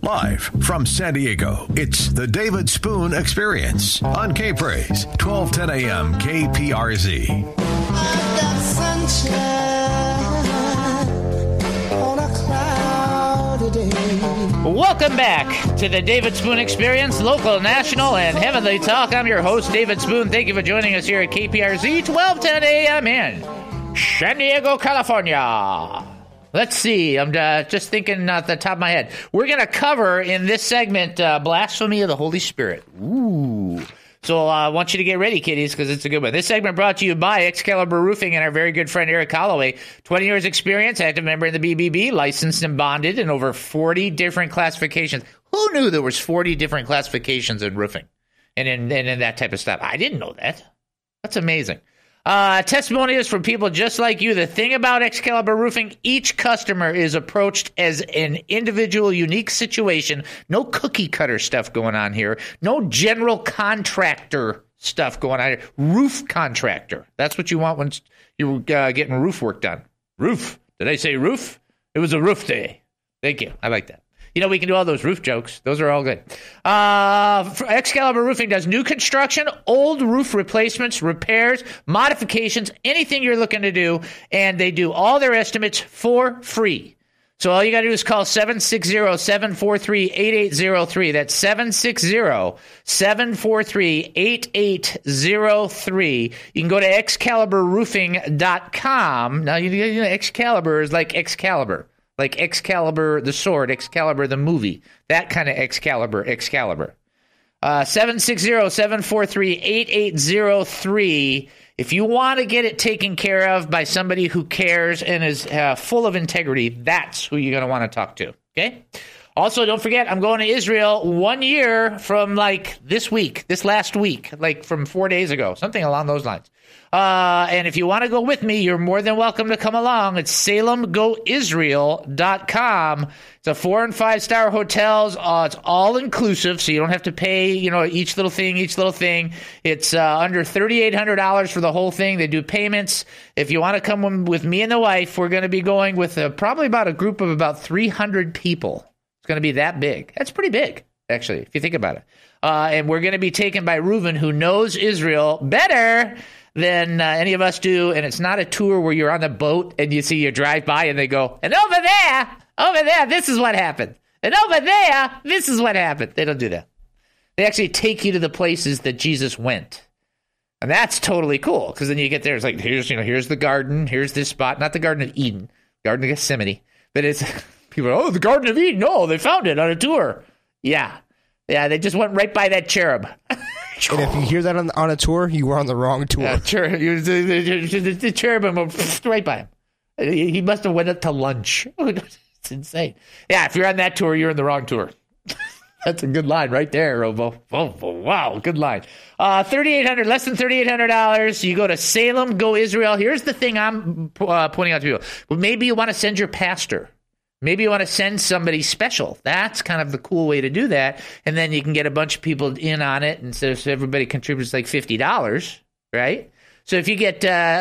Live from San Diego, it's the David Spoon Experience on K-Praise, 1210 AM KPRZ. I've got sunshine on a cloudy day. Welcome back to the David Spoon Experience, local, national, and heavenly talk. I'm your host, David Spoon. Thank you for joining us here at KPRZ, 1210 AM in San Diego, California. Let's see. I'm just thinking at the top of my head. We're going to cover in this segment blasphemy of the Holy Spirit. Ooh. So I want you to get ready, kiddies, because it's a good one. This segment brought to you by Excalibur Roofing and our very good friend Eric Holloway. 20 years experience, active member in the BBB, licensed and bonded in over 40 different classifications. Who knew there was 40 different classifications in roofing and in that type of stuff? I didn't know that. That's amazing. Testimonials from people just like you. The thing about Excalibur Roofing, each customer is approached as an individual, unique situation. No cookie cutter stuff going on here. No general contractor stuff going on here. Roof contractor. That's what you want when you're getting roof work done. Roof. Did I say roof? It was a roof day. Thank you. I like that. You know, we can do all those roof jokes. Those are all good. Excalibur Roofing does new construction, old roof replacements, repairs, modifications, anything you're looking to do, and they do all their estimates for free. So all you got to do is call 760-743-8803. That's 760-743-8803. You can go to excaliburroofing.com. Now, you know, Excalibur is like Excalibur. Like Excalibur, the sword, Excalibur, the movie. That kind of Excalibur. 760-743-8803. If you want to get it taken care of by somebody who cares and is full of integrity, that's who you're going to want to talk to. Okay? Also, don't forget, I'm going to Israel 1 year from like this last week, like from 4 days ago, something along those lines. And if you want to go with me, you're more than welcome to come along. It's SalemGoIsrael.com. It's a 4- and 5-star hotels. It's all inclusive, so you don't have to pay, each little thing. It's under $3,800 for the whole thing. They do payments. If you want to come with me and the wife, we're going to be going with probably about a group of about 300 people. It's going to be that big. That's pretty big, actually, if you think about it. And we're going to be taken by Reuven, who knows Israel better than any of us do. And it's not a tour where you're on the boat and you drive by and they go, and over there, this is what happened. And over there, this is what happened. They don't do that. They actually take you to the places that Jesus went. And that's totally cool, because then you get there, it's like, here's the garden, here's this spot, not the Garden of Eden, Garden of Gethsemane, but it's... People are, the Garden of Eden. No, they found it on a tour. Yeah, they just went right by that cherub. And if you hear that on a tour, you were on the wrong tour. The cherubim went right by him. He must have went up to lunch. It's insane. Yeah, if you're on that tour, you're in the wrong tour. That's a good line right there, Robo. Oh, wow, good line. $3,800, less than $3,800. You go to Salem, Go Israel. Here's the thing I'm pointing out to people. Well, maybe you want to send your pastor. Maybe you want to send somebody special. That's kind of the cool way to do that. And then you can get a bunch of people in on it. And so everybody contributes like $50, right? So if you get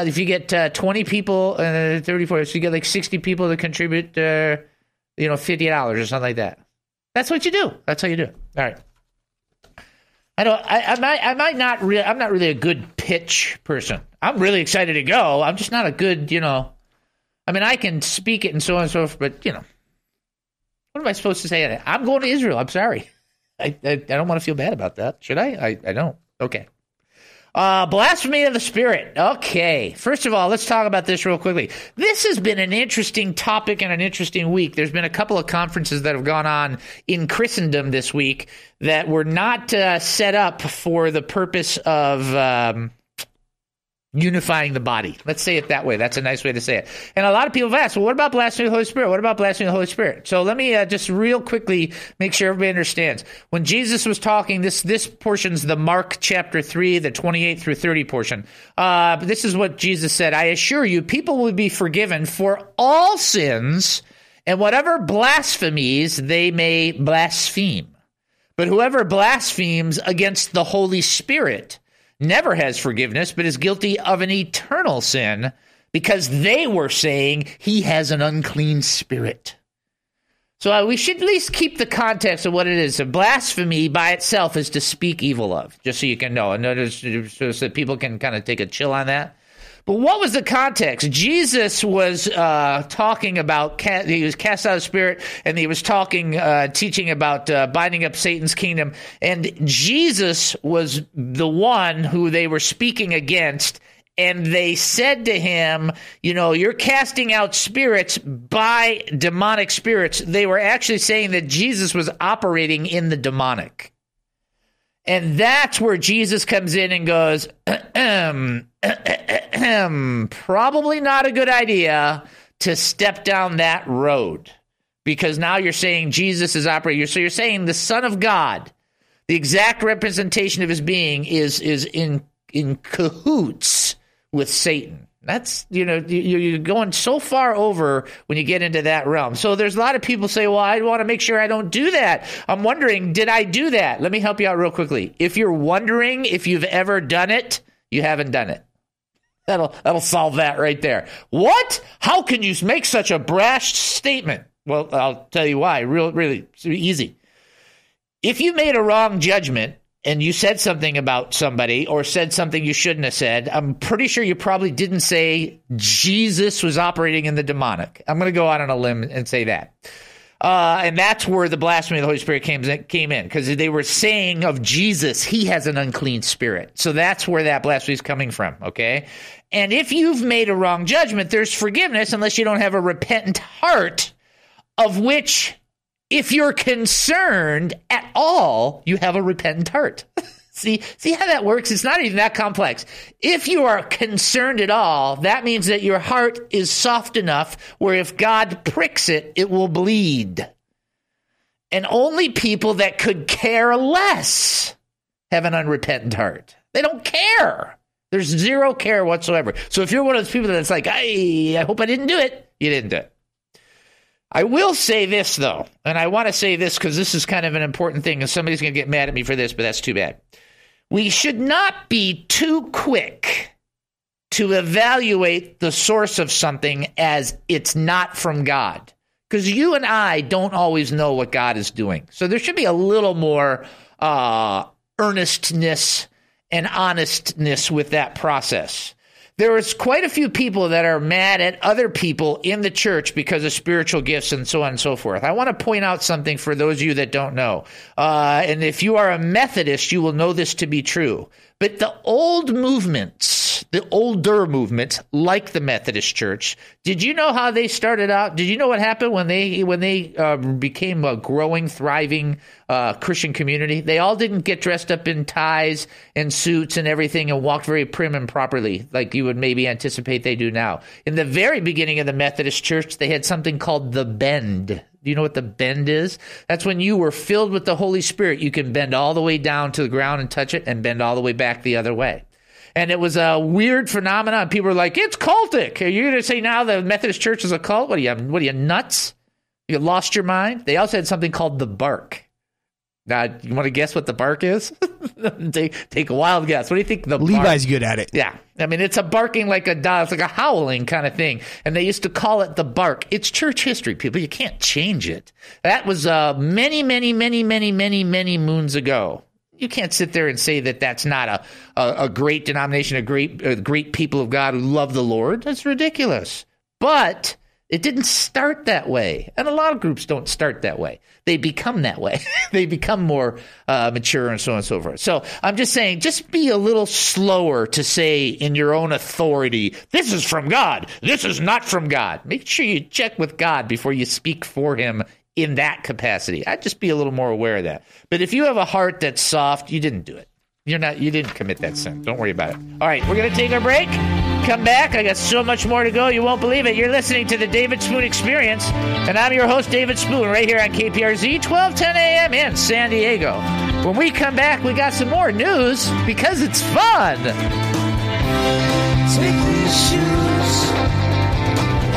20 people, 34, so you get like 60 people to contribute, $50 or something like that. That's what you do. That's how you do it. All right. I'm not really a good pitch person. I'm really excited to go. I'm just not a good, I can speak it and so on and so forth, but, what am I supposed to say? I'm going to Israel. I'm sorry. I don't want to feel bad about that. Should I? I don't. Okay. Blasphemy of the Spirit. Okay. First of all, let's talk about this real quickly. This has been an interesting topic and an interesting week. There's been a couple of conferences that have gone on in Christendom this week that were not set up for the purpose of unifying the body. Let's say it that way. That's a nice way to say it. And a lot of people have asked, well, what about blasphemy of the Holy Spirit? What about blasphemy of the Holy Spirit? So let me just real quickly make sure everybody understands. When Jesus was talking, this portion's the Mark chapter 3, the 28 through 30 portion. This is what Jesus said. I assure you, people will be forgiven for all sins and whatever blasphemies they may blaspheme. But whoever blasphemes against the Holy Spirit never has forgiveness, but is guilty of an eternal sin because they were saying he has an unclean spirit. So we should at least keep the context of what it is. A blasphemy by itself is to speak evil of, just so you can know. And notice so that people can kind of take a chill on that. But what was the context? Jesus was talking about, he was cast out of spirit, and he was teaching about binding up Satan's kingdom. And Jesus was the one who they were speaking against. And they said to him, you're casting out spirits by demonic spirits. They were actually saying that Jesus was operating in the demonic. And that's where Jesus comes in and goes, probably not a good idea to step down that road. Because now you're saying Jesus is operating. So you're saying the Son of God, the exact representation of his being, is in cahoots with Satan. That's, you're going so far over when you get into that realm. So there's a lot of people say, well, I want to make sure I don't do that. I'm wondering, did I do that? Let me help you out real quickly. If you're wondering if you've ever done it, you haven't done it. That'll solve that right there. What? How can you make such a brash statement? Well, I'll tell you why. Really easy. If you made a wrong judgment, and you said something about somebody or said something you shouldn't have said, I'm pretty sure you probably didn't say Jesus was operating in the demonic. I'm going to go out on a limb and say that. And that's where the blasphemy of the Holy Spirit came in, because they were saying of Jesus, he has an unclean spirit. So that's where that blasphemy is coming from, okay? And if you've made a wrong judgment, there's forgiveness unless you don't have a repentant heart, of which, if you're concerned at all, you have a repentant heart. See how that works? It's not even that complex. If you are concerned at all, that means that your heart is soft enough where if God pricks it, it will bleed. And only people that could care less have an unrepentant heart. They don't care. There's zero care whatsoever. So if you're one of those people that's like, I hope I didn't do it, you didn't do it. I will say this, though, and I want to say this because this is kind of an important thing, and somebody's going to get mad at me for this, but that's too bad. We should not be too quick to evaluate the source of something as it's not from God, because you and I don't always know what God is doing. So there should be a little more earnestness and honestness with that process. There is quite a few people that are mad at other people in the church because of spiritual gifts and so on and so forth. I want to point out something for those of you that don't know. And if you are a Methodist, you will know this to be true. But the old movements, the older movements, like the Methodist Church, did you know how they started out? Did you know what happened when they became a growing, thriving Christian community? They all didn't get dressed up in ties and suits and everything and walk very prim and properly like you would maybe anticipate they do now. In the very beginning of the Methodist Church, they had something called the bend. Do you know what the bend is? That's when you were filled with the Holy Spirit. You can bend all the way down to the ground and touch it and bend all the way back the other way. And it was a weird phenomenon. People were like, it's cultic. Are you going to say now the Methodist Church is a cult? What are you, nuts? You lost your mind? They also had something called the bark. Now, you want to guess what the bark is? Take a wild guess. What do you think the bark? Levi's good at it. Yeah. I mean, it's a barking like a dog. It's like a howling kind of thing. And they used to call it the bark. It's church history, people. You can't change it. That was many moons ago. You can't sit there and say that that's not a great denomination, a great people of God who love the Lord. That's ridiculous. But it didn't start that way. And a lot of groups don't start that way. They become that way. They become more mature and so on and so forth. So I'm just saying, just be a little slower to say in your own authority, this is from God. This is not from God. Make sure you check with God before you speak for him in that capacity. I'd just be a little more aware of that. But if you have a heart that's soft, you didn't do it. You didn't commit that sin. Don't worry about it. All right, we're going to take our break. Come back. I got so much more to go. You won't believe it. You're listening to the David Spoon Experience, and I'm your host, David Spoon, right here on KPRZ, 1210 a.m. in San Diego. When we come back, we got some more news because it's fun. Take these shoes, click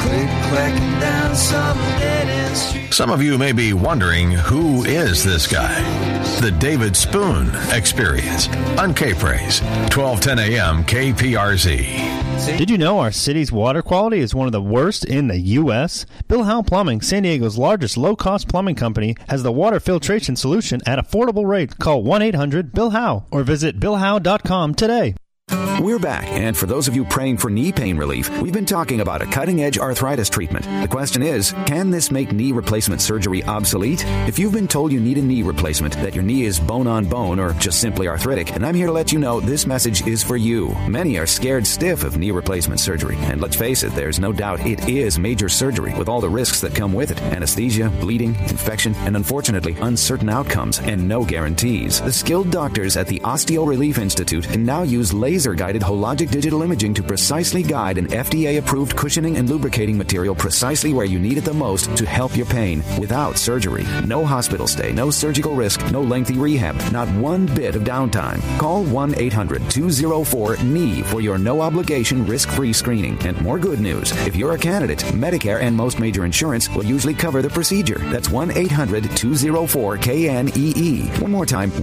quacking down some dead-end street. Some of you may be wondering, who is this guy? The David Spoon Experience on K-Praise, 1210 a.m. KPRZ. Did you know our city's water quality is one of the worst in the U.S.? Bill Howe Plumbing, San Diego's largest low-cost plumbing company, has the water filtration solution at affordable rate. Call 1-800-BILL-HOWE or visit BillHowe.com today. We're back, and for those of you praying for knee pain relief, we've been talking about a cutting-edge arthritis treatment. The question is, can this make knee replacement surgery obsolete? If you've been told you need a knee replacement, that your knee is bone-on-bone or just simply arthritic, and I'm here to let you know this message is for you. Many are scared stiff of knee replacement surgery, and let's face it, there's no doubt it is major surgery with all the risks that come with it. Anesthesia, bleeding, infection, and unfortunately, uncertain outcomes and no guarantees. The skilled doctors at the Osteo Relief Institute can now use laser-guided hologic digital imaging to precisely guide an FDA-approved cushioning and lubricating material precisely where you need it the most to help your pain without surgery. No hospital stay, no surgical risk, no lengthy rehab, not one bit of downtime. Call 1-800-204-KNEE for your no-obligation, risk-free screening. And more good news, if you're a candidate, Medicare and most major insurance will usually cover the procedure. That's 1-800-204-KNEE. One more time,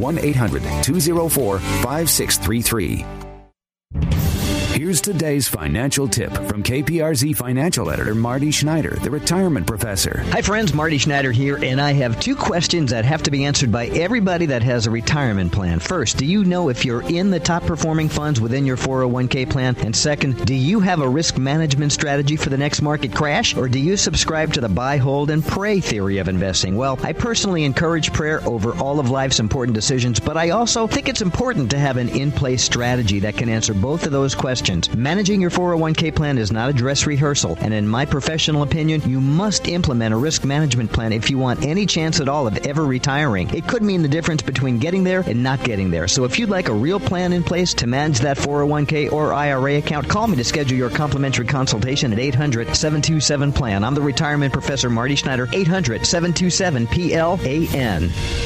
1-800-204-5633. Here's today's financial tip from KPRZ financial editor Marty Schneider, the retirement professor. Hi friends, Marty Schneider here, and I have two questions that have to be answered by everybody that has a retirement plan. First, do you know if you're in the top performing funds within your 401k plan? And second, do you have a risk management strategy for the next market crash? Or do you subscribe to the buy, hold, and pray theory of investing? Well, I personally encourage prayer over all of life's important decisions, but I also think it's important to have an in-place strategy that can answer both of those questions. Managing your 401k plan is not a dress rehearsal, and in my professional opinion, you must implement a risk management plan if you want any chance at all of ever retiring. It could mean the difference between getting there and not getting there. So if you'd like a real plan in place to manage that 401k or IRA account, call me to schedule your complimentary consultation at 800-727-PLAN. I'm the retirement professor Marty Schneider, 800-727-PLAN.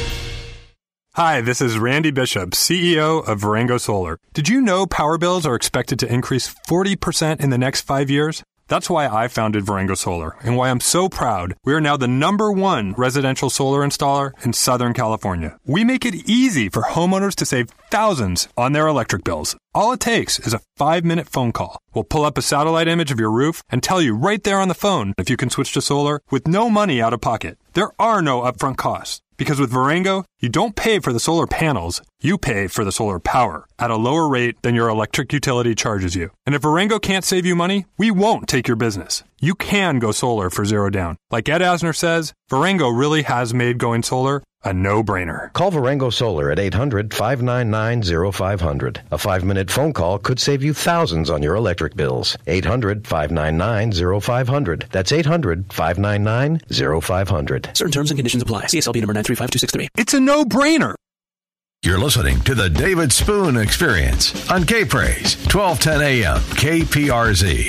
Hi, this is Randy Bishop, CEO of Varengo Solar. Did you know power bills are expected to increase 40% in the next 5 years? That's why I founded Varengo Solar, and why I'm so proud we are now the #1 residential solar installer in Southern California. We make it easy for homeowners to save thousands on their electric bills. All it takes is a 5-minute phone call. We'll pull up a satellite image of your roof and tell you right there on the phone if you can switch to solar with no money out of pocket. There are no upfront costs. Because with Varengo, you don't pay for the solar panels, you pay for the solar power at a lower rate than your electric utility charges you. And if Varengo can't save you money, we won't take your business. You can go solar for zero down. Like Ed Asner says, Varengo really has made going solar a no-brainer. Call Varengo Solar at 800-599-0500. A 5-minute phone call could save you thousands on your electric bills. 800-599-0500. That's 800-599-0500. Certain terms and conditions apply. CSLB number 9352363. It's a no-brainer. You're listening to the David Spoon Experience on K-Praise, 1210 a.m. KPRZ.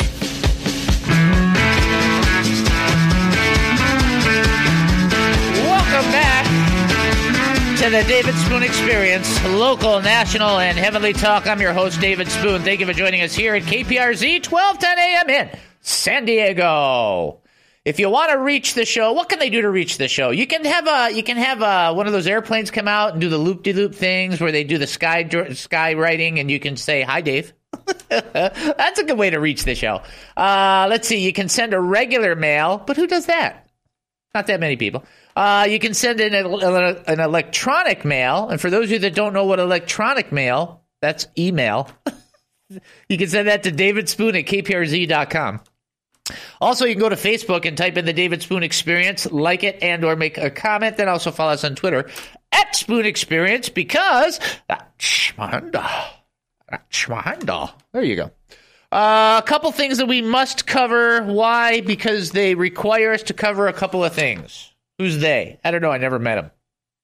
Welcome back to the David Spoon Experience, local, national, and heavenly talk. I'm your host, David Spoon. Thank you for joining us here at KPRZ, 1210 a.m. in San Diego. If you want to reach the show, what can they do to reach the show? You can have one of those airplanes come out and do the loop-de-loop things where they do the sky writing, and you can say, "Hi, Dave." That's a good way to reach the show. Let's see. You can send a regular mail, but who does that? Not that many people. You can send in an electronic mail, and for those of you that don't know what electronic mail, that's email. You can send that to davidspoon@kprz.com. Also, you can go to Facebook and type in the David Spoon Experience, like it, and or make a comment. Then also follow us on Twitter at Spoon Experience, because that's my handle. There you go. A couple things that we must cover. Why? Because they require us to cover a couple of things. Who's they? I don't know. I never met them.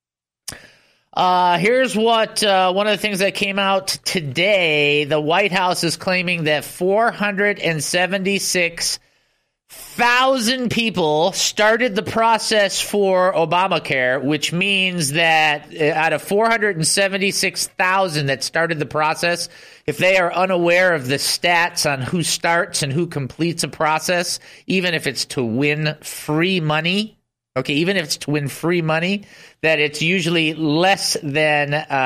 Here's what one of the things that came out today. The White House is claiming that 476 1,000 people started the process for Obamacare, which means that out of 476,000 that started the process, if they are unaware of the stats on who starts and who completes a process, even if it's to win free money, that it's usually less than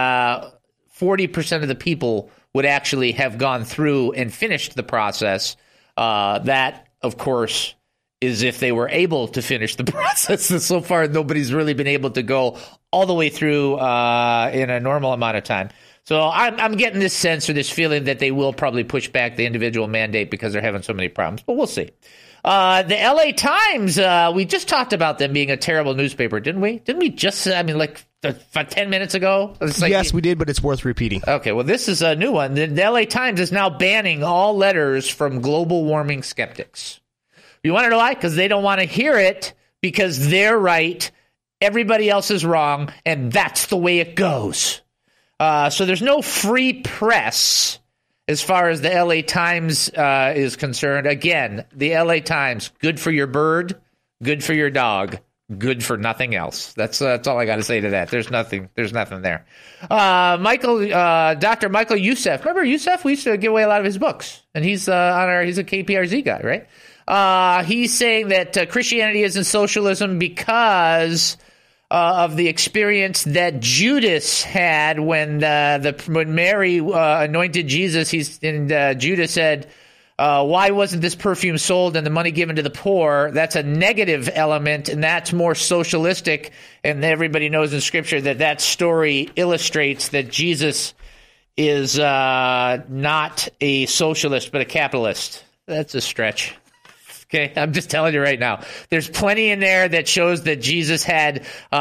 40% of the people would actually have gone through and finished the process. That, of course, is if they were able to finish the process. And so far, nobody's really been able to go all the way through in a normal amount of time. So I'm getting this sense or this feeling that they will probably push back the individual mandate because they're having so many problems. But we'll see. The LA Times, we just talked about them being a terrible newspaper, didn't we? Didn't we just, 10 minutes ago? Yes, we did, but it's worth repeating. Okay, well, this is a new one. The LA Times is now banning all letters from global warming skeptics. You want to know why? Because they don't want to hear it because they're right, everybody else is wrong, and that's the way it goes. So there's no free press as far as the LA Times is concerned. Again, the LA Times, good for your bird, good for your dog, good for nothing else. That's all I got to say to that. There's nothing there. Dr. Michael Youssef. Remember Youssef? We used to give away a lot of his books, and he's he's a KPRZ guy, right? He's saying that Christianity isn't socialism because of the experience that Judas had when Mary anointed Jesus. Judas said, why wasn't this perfume sold and the money given to the poor? That's a negative element, and that's more socialistic. And everybody knows in Scripture that story illustrates that Jesus is not a socialist but a capitalist. That's a stretch. Okay, I'm just telling you right now. There's plenty in there that shows that Jesus had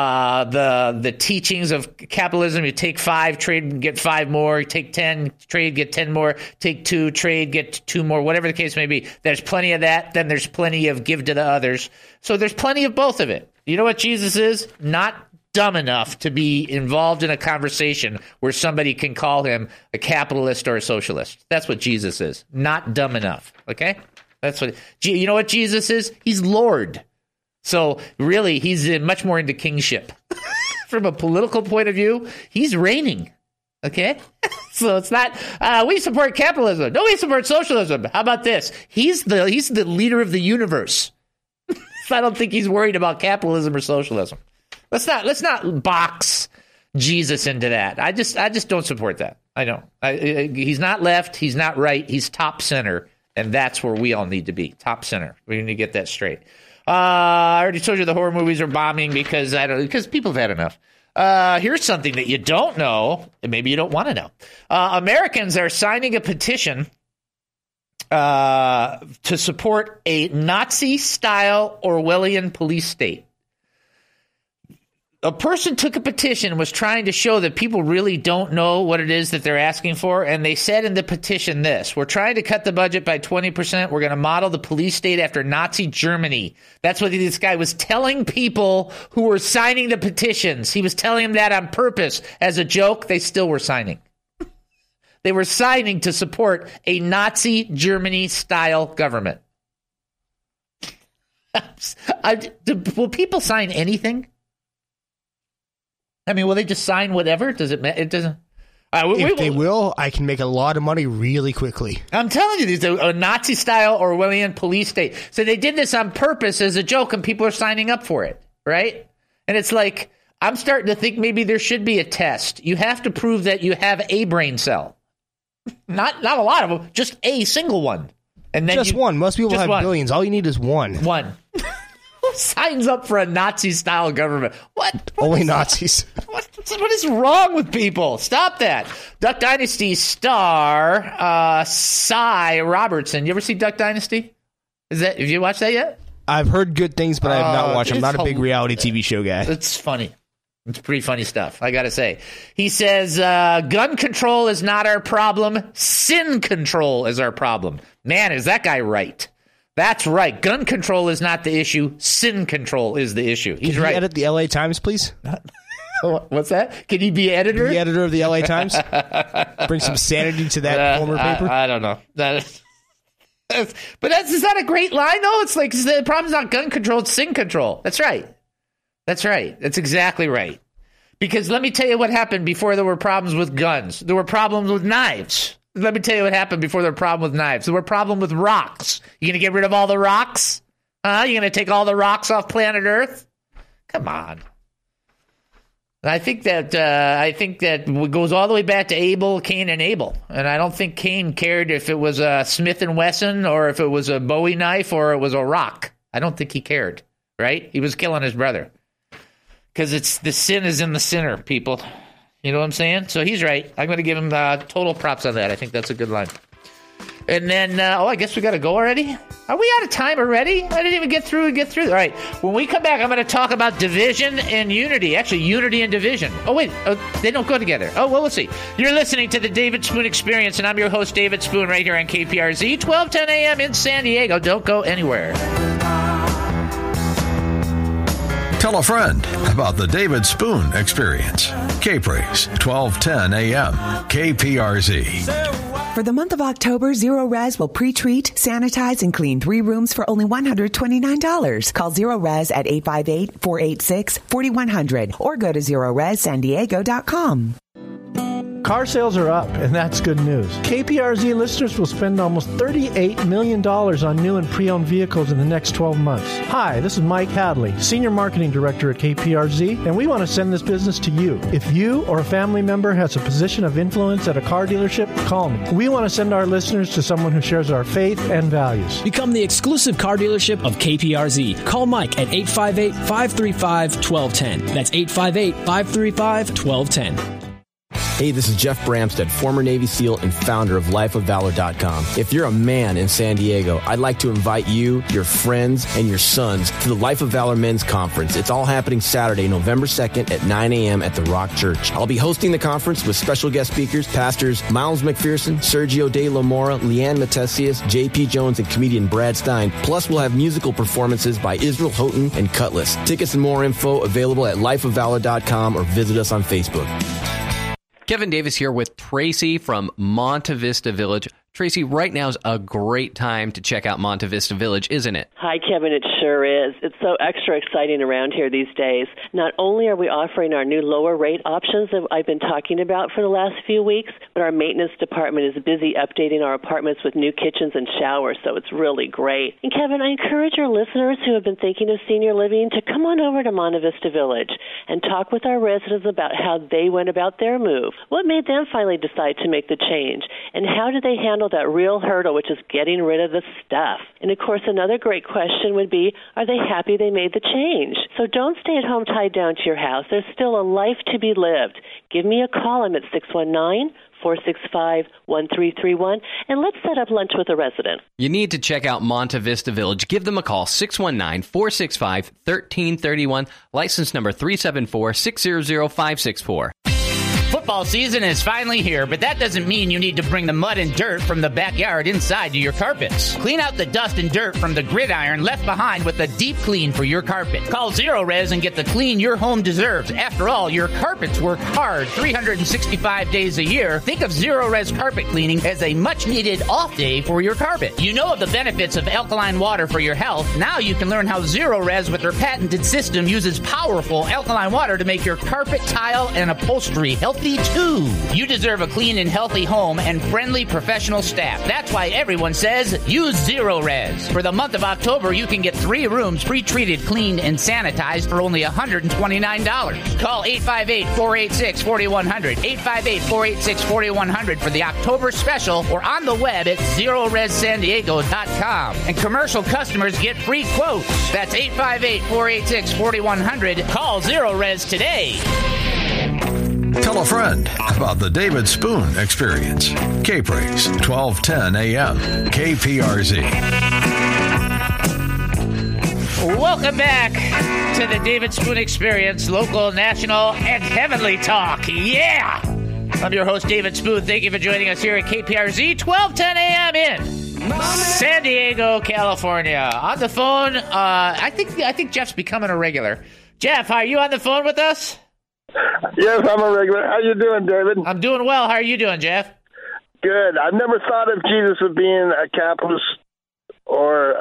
the teachings of capitalism. You take 5, trade, and get 5 more. You take 10, trade, get 10 more. Take 2, trade, get 2 more. Whatever the case may be. There's plenty of that. Then there's plenty of give to the others. So there's plenty of both of it. You know what Jesus is? Not dumb enough to be involved in a conversation where somebody can call him a capitalist or a socialist. That's what Jesus is. Not dumb enough. Okay? That's what you know what Jesus is? He's Lord. So really, he's much more into kingship. From a political point of view, he's reigning. Okay? So it's not we support capitalism. No, we support socialism. How about this? He's the leader of the universe. So I don't think he's worried about capitalism or socialism. Let's not box Jesus into that. I just don't support that. I don't. He's not left. He's not right. He's top center. And that's where we all need to be, top center. We need to get that straight. I already told you the horror movies are bombing because people have had enough. Here's something that you don't know, and maybe you don't want to know. Americans are signing a petition to support a Nazi-style Orwellian police state. A person took a petition and was trying to show that people really don't know what it is that they're asking for, and they said in the petition this: we're trying to cut the budget by 20%. We're going to model the police state after Nazi Germany. That's what this guy was telling people who were signing the petitions. He was telling them that on purpose. As a joke, they still were signing. They were signing to support a Nazi Germany-style government. Will people sign anything? I mean, will they just sign whatever? Does it matter? It doesn't. If they will, I can make a lot of money really quickly. I'm telling you, these are a Nazi-style Orwellian police state. So they did this on purpose as a joke, and people are signing up for it, right? And it's like, I'm starting to think maybe there should be a test. You have to prove that you have a brain cell. Not a lot of them, just a single one. And then just one. Most people have billions. All you need is one. One. Who signs up for a Nazi-style government? What Only Nazis. What is wrong with people? Stop that. Duck Dynasty star Cy Robertson. You ever see Duck Dynasty? Have you watched that yet? I've heard good things, but I have not watched. I'm not a big reality TV show guy. It's funny. It's pretty funny stuff, I got to say. He says, gun control is not our problem. Sin control is our problem. Man, is that guy right? That's right. Gun control is not the issue. Sin control is the issue. He's right. Can you edit the LA Times, please? What's that? Can you be editor? The editor of the LA Times? Bring some sanity to that former paper? I don't know. But is that a great line, though? It's like the problem's not gun control, it's sin control. That's right. That's exactly right. Because let me tell you what happened before there were problems with guns. There were problems with knives. Let me tell you what happened before there were problems with knives. There were problems with rocks. You going to get rid of all the rocks? You going to take all the rocks off planet Earth? Come on. I think that goes all the way back to Abel, Cain, and Abel. And I don't think Cain cared if it was a Smith & Wesson or if it was a Bowie knife or it was a rock. I don't think he cared, right? He was killing his brother. Because the sin is in the sinner, people. You know what I'm saying? So he's right. I'm going to give him total props on that. I think that's a good line. And then, I guess we got to go already? Are we out of time already? I didn't even get through. All right. When we come back, I'm going to talk about division and unity. Actually, unity and division. Oh, wait. They don't go together. Oh, well, we'll see. You're listening to the David Spoon Experience, and I'm your host, David Spoon, right here on KPRZ, 1210 a.m. in San Diego. Don't go anywhere. Tell a friend about the David Spoon Experience. K-Praise, 1210 a.m. KPRZ. For the month of October, Zero Res will pre-treat, sanitize, and clean 3 rooms for only $129. Call Zero Res at 858-486-4100 or go to ZeroResSanDiego.com. Car sales are up, and that's good news. KPRZ listeners will spend almost $38 million on new and pre-owned vehicles in the next 12 months. Hi, this is Mike Hadley, Senior Marketing Director at KPRZ, and we want to send this business to you. If you or a family member has a position of influence at a car dealership, call me. We want to send our listeners to someone who shares our faith and values. Become the exclusive car dealership of KPRZ. Call Mike at 858-535-1210. That's 858-535-1210. Hey, this is Jeff Bramstead, former Navy SEAL and founder of LifeOfValor.com. If you're a man in San Diego, I'd like to invite you, your friends, and your sons to the Life of Valor Men's Conference. It's all happening Saturday, November 2nd at 9 a.m. at the Rock Church. I'll be hosting the conference with special guest speakers, Pastors Miles McPherson, Sergio De La Mora, Leanne Matesius, J.P. Jones, and comedian Brad Stein. Plus, we'll have musical performances by Israel Houghton and Cutlass. Tickets and more info available at lifeofvalor.com or visit us on Facebook. Kevin Davis here with Tracy from Monte Vista Village. Tracy, right now is a great time to check out Monte Vista Village, isn't it? Hi, Kevin. It sure is. It's so extra exciting around here these days. Not only are we offering our new lower rate options that I've been talking about for the last few weeks, but our maintenance department is busy updating our apartments with new kitchens and showers, so it's really great. And Kevin, I encourage your listeners who have been thinking of senior living to come on over to Monte Vista Village and talk with our residents about how they went about their move. What made them finally decide to make the change? And how did they handle that real hurdle, which is getting rid of the stuff? And of course, another great question would be, are they happy they made the change? So don't stay at home tied down to your house. There's still a life to be lived. Give me a call. I'm at 619-465-1331, and let's set up lunch with a resident. You need to check out Monte Vista Village. Give them a call, 619-465-1331, license number 374-600-564. Football season is finally here, but that doesn't mean you need to bring the mud and dirt from the backyard inside to your carpets. Clean out the dust and dirt from the gridiron left behind with a deep clean for your carpet. Call Zero Res and get the clean your home deserves. After all, your carpets work hard 365 days a year. Think of Zero Res carpet cleaning as a much-needed off day for your carpet. You know of the benefits of alkaline water for your health. Now you can learn how Zero Res with their patented system uses powerful alkaline water to make your carpet, tile, and upholstery healthy too. You deserve a clean and healthy home and friendly professional staff. That's why everyone says use Zero Res. For the month of October, you can get 3 rooms pre-treated, cleaned, and sanitized for only $129. Call 858-486-4100, 858-486-4100 for the October special, or on the web at ZeroResSanDiego.com. And commercial customers get free quotes. That's 858-486-4100. Call Zero Res today. Tell a friend about the David Spoon Experience. K-Praise, 1210 a.m. KPRZ. Welcome back to the David Spoon Experience, local, national, and heavenly talk. Yeah! I'm your host, David Spoon. Thank you for joining us here at KPRZ, 1210 a.m. in San Diego, California. On the phone, I think Jeff's becoming a regular. Jeff, are you on the phone with us? Yes, I'm a regular. How you doing, David? I'm doing well. How are you doing, Jeff? Good. I've never thought of Jesus as being a capitalist or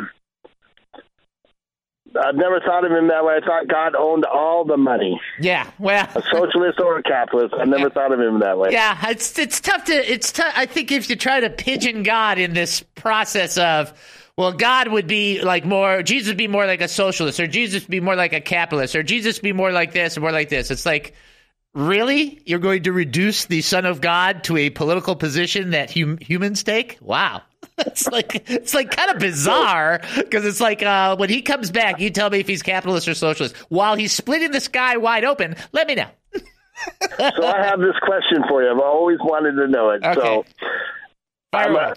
I've never thought of him that way. I thought God owned all the money. Yeah, well, a socialist or a capitalist. I never thought of him that way. Yeah, it's tough to. I think if you try to pigeon God in this process of, well, God would be like more, Jesus would be more like a socialist, or Jesus would be more like a capitalist, or Jesus would be more like this, or more like this. It's like, really? You're going to reduce the Son of God to a political position that humans take? Wow. It's like kind of bizarre, because it's like when he comes back, you tell me if he's capitalist or socialist. While he's splitting the sky wide open, let me know. So I have this question for you. I've always wanted to know it. Okay. So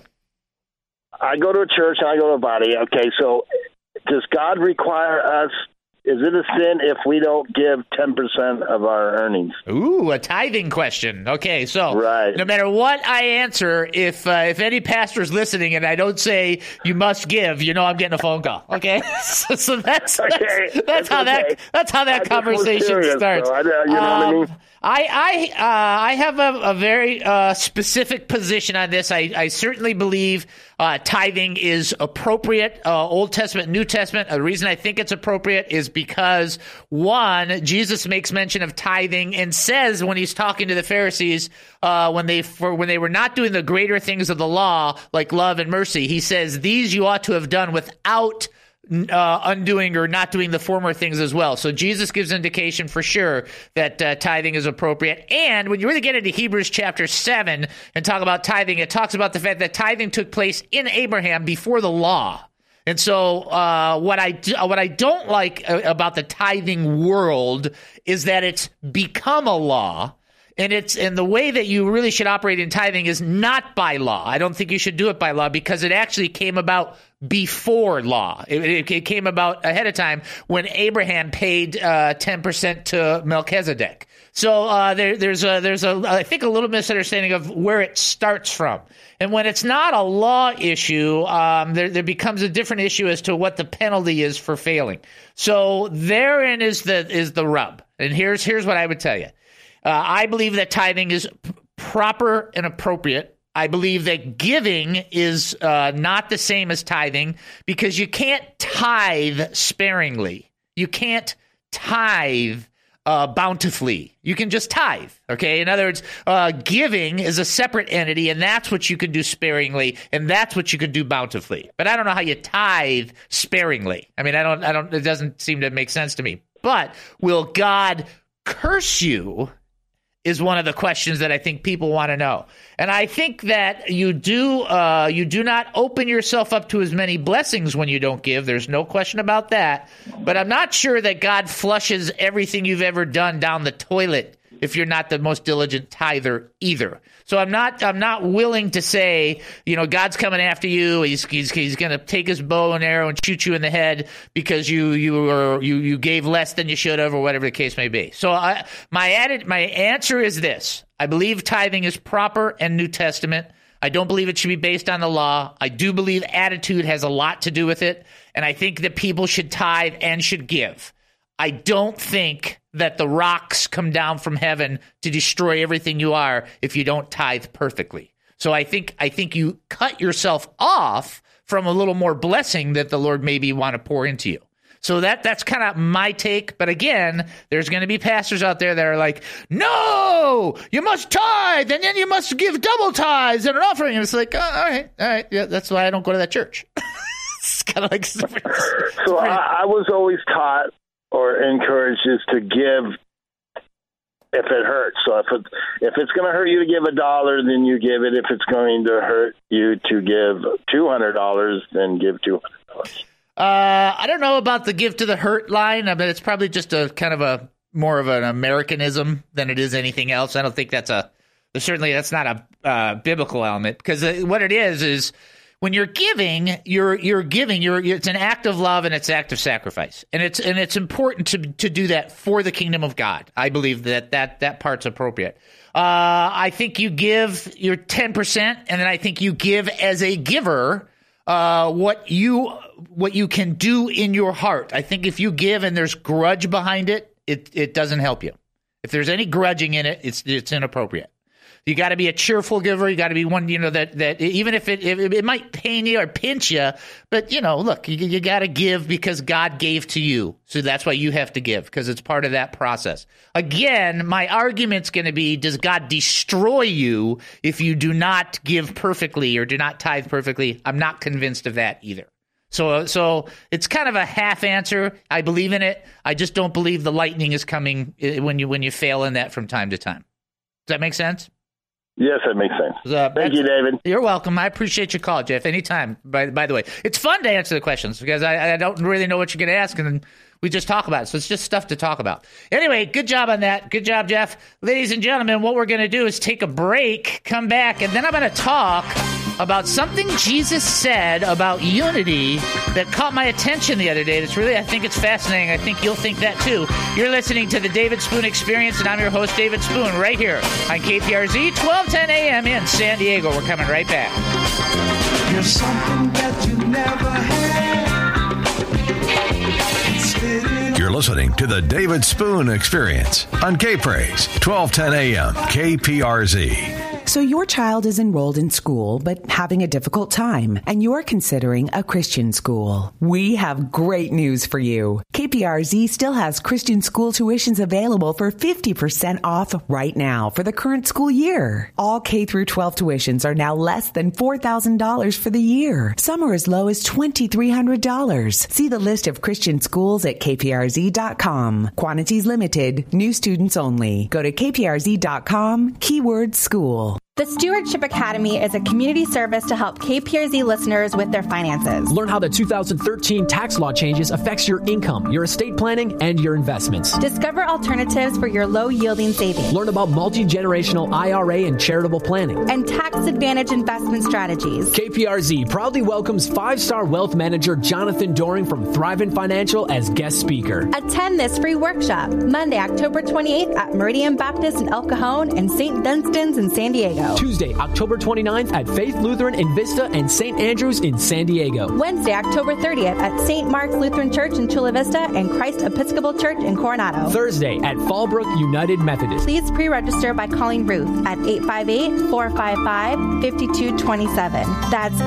I go to a church and I go to a body. Okay, so does God require us? Is it a sin if we don't give 10% of our earnings? Ooh, a tithing question. Okay, so right. No matter what I answer, if any pastor is listening and I don't say you must give, I'm getting a phone call. Okay, so that's how that conversation starts. So you know what I mean? I have a very specific position on this. I certainly believe tithing is appropriate, Old Testament, New Testament. The reason I think it's appropriate is because, one, Jesus makes mention of tithing and says when he's talking to the Pharisees, when they were not doing the greater things of the law, like love and mercy, he says, these you ought to have done without undoing or not doing the former things as well. So Jesus gives indication for sure that tithing is appropriate. And when you really get into Hebrews chapter 7 and talk about tithing, it talks about the fact that tithing took place in Abraham before the law. And so what I don't like about the tithing world is that it's become a law. And the way that you really should operate in tithing is not by law. I don't think you should do it by law, because it actually came about before law. It came about ahead of time when Abraham paid 10% to Melchizedek. So there's I think a little misunderstanding of where it starts from. And when it's not a law issue, there becomes a different issue as to what the penalty is for failing. So therein is the rub. And here's what I would tell you. I believe that tithing is proper and appropriate. I believe that giving is not the same as tithing, because you can't tithe sparingly. You can't tithe bountifully. You can just tithe, okay? In other words, giving is a separate entity, and that's what you can do sparingly, and that's what you can do bountifully. But I don't know how you tithe sparingly. I mean, I don't. It doesn't seem to make sense to me. But will God curse you? Is one of the questions that I think people want to know. And I think that you do not open yourself up to as many blessings when you don't give. There's no question about that. But I'm not sure that God flushes everything you've ever done down the toilet if you're not the most diligent tither either. So I'm not willing to say, God's coming after you. He's going to take his bow and arrow and shoot you in the head because you gave less than you should have, or whatever the case may be. So my answer is this: I believe tithing is proper and New Testament. I don't believe it should be based on the law. I do believe attitude has a lot to do with it, and I think that people should tithe and should give. I don't think that the rocks come down from heaven to destroy everything you are if you don't tithe perfectly. So I think you cut yourself off from a little more blessing that the Lord maybe want to pour into you. So that's kind of my take. But again, there's going to be pastors out there that are like, no, you must tithe, and then you must give double tithes and an offering. And it's like, all right. Yeah, that's why I don't go to that church. It's kind of like... So I was always taught or encouraged is to give if it hurts. So if it's going to hurt you to give $1, then you give it. If it's going to hurt you to give $200, then give $200. I don't know about the give to the hurt line. I mean, it's probably just a kind of a more of an Americanism than it is anything else. I don't think that's not a biblical element, because what it is when you're giving, you're giving. It's an act of love and it's an act of sacrifice, and it's important to do that for the kingdom of God. I believe that part's appropriate. I think you give your 10%, and then I think you give as a giver what you can do in your heart. I think if you give and there's grudge behind it, it doesn't help you. If there's any grudging in it, it's inappropriate. You got to be a cheerful giver. You got to be one, that even if it might pain you or pinch you, but look, you got to give because God gave to you. So that's why you have to give, because it's part of that process. Again, my argument's going to be, does God destroy you if you do not give perfectly or do not tithe perfectly? I'm not convinced of that either. So it's kind of a half answer. I believe in it. I just don't believe the lightning is coming when you fail in that from time to time. Does that make sense? Yes, that makes sense. Thank you, David. You're welcome. I appreciate your call, Jeff. Anytime. By the way, it's fun to answer the questions because I don't really know what you're going to ask, and then we just talk about it. So it's just stuff to talk about. Anyway, good job on that. Good job, Jeff. Ladies and gentlemen, what we're going to do is take a break, come back, and then I'm going to talk about something Jesus said about unity that caught my attention the other day. I think it's fascinating. I think you'll think that too. You're listening to the David Spoon Experience, and I'm your host, David Spoon, right here on KPRZ, 1210 a.m. in San Diego. We're coming right back. You're something that you never had. You're listening to the David Spoon Experience on K-Praise, 1210 a.m. KPRZ. So your child is enrolled in school, but having a difficult time, and you're considering a Christian school. We have great news for you. KPRZ still has Christian school tuitions available for 50% off right now for the current school year. All K-12 tuitions are now less than $4,000 for the year. Some are as low as $2,300. See the list of Christian schools at kprz.com. Quantities limited. New students only. Go to kprz.com, keyword school. The Stewardship Academy is a community service to help KPRZ listeners with their finances. Learn how the 2013 tax law changes affects your income, your estate planning, and your investments. Discover alternatives for your low-yielding savings. Learn about multi-generational IRA and charitable planning. And tax-advantage investment strategies. KPRZ proudly welcomes 5-star wealth manager Jonathan Doring from Thrivent Financial as guest speaker. Attend this free workshop Monday, October 28th at Meridian Baptist in El Cajon and St. Dunstan's in San Diego. Tuesday, October 29th at Faith Lutheran in Vista and St. Andrews in San Diego. Wednesday, October 30th at St. Mark's Lutheran Church in Chula Vista and Christ Episcopal Church in Coronado. Thursday at Fallbrook United Methodist. Please pre-register by calling Ruth at 858-455-5227. That's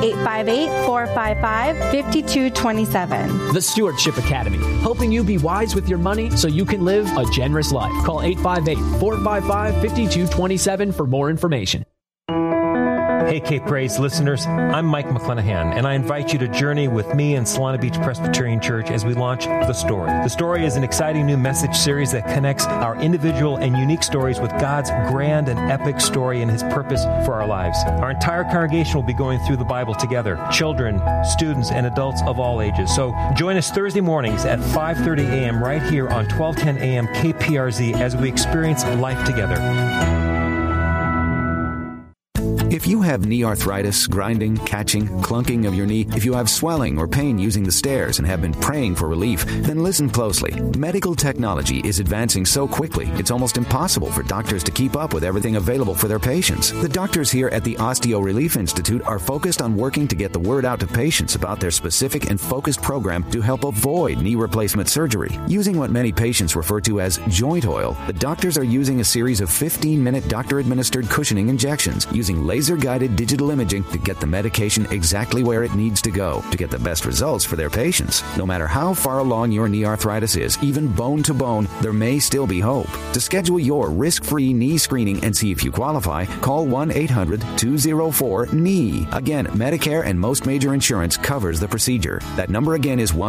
858-455-5227. The Stewardship Academy, helping you be wise with your money so you can live a generous life. Call 858-455-5227 for more information. Hey, K-Praise listeners, I'm Mike McClenahan, and I invite you to journey with me and Solana Beach Presbyterian Church as we launch The Story. The Story is an exciting new message series that connects our individual and unique stories with God's grand and epic story and His purpose for our lives. Our entire congregation will be going through the Bible together, children, students, and adults of all ages. So join us Thursday mornings at 5:30 a.m. right here on 1210 a.m. KPRZ as we experience life together. If you have knee arthritis, grinding, catching, clunking of your knee, if you have swelling or pain using the stairs and have been praying for relief, then listen closely. Medical technology is advancing so quickly, it's almost impossible for doctors to keep up with everything available for their patients. The doctors here at the Osteo Relief Institute are focused on working to get the word out to patients about their specific and focused program to help avoid knee replacement surgery. Using what many patients refer to as joint oil, the doctors are using a series of 15-minute doctor-administered cushioning injections using laser-guided digital imaging to get the medication exactly where it needs to go to get the best results for their patients. No matter how far along your knee arthritis is, even bone to bone, there may still be hope. To schedule your risk-free knee screening and see if you qualify, call 1-800-204-KNEE. Again, Medicare and most major insurance covers the procedure. That number again is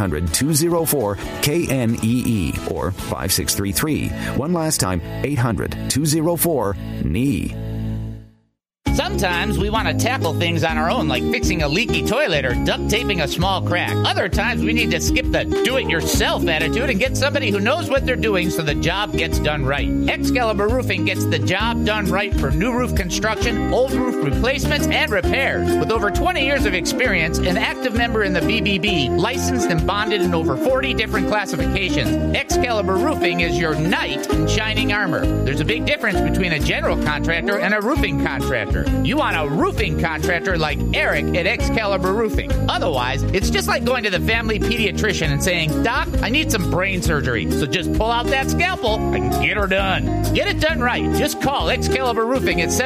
1-800-204-KNEE or 5633. One last time, 800-204-KNEE. Sometimes we want to tackle things on our own, like fixing a leaky toilet or duct taping a small crack. Other times we need to skip the do-it-yourself attitude and get somebody who knows what they're doing so the job gets done right. Excalibur Roofing gets the job done right for new roof construction, old roof replacements, and repairs. With over 20 years of experience, an active member in the BBB, licensed and bonded in over 40 different classifications, Excalibur Roofing is your knight in shining armor. There's a big difference between a general contractor and a roofing contractor. You want a roofing contractor like Eric at Excalibur Roofing. Otherwise, it's just like going to the family pediatrician and saying, Doc, I need some brain surgery. So just pull out that scalpel and get her done. Get it done right. Just call Excalibur Roofing at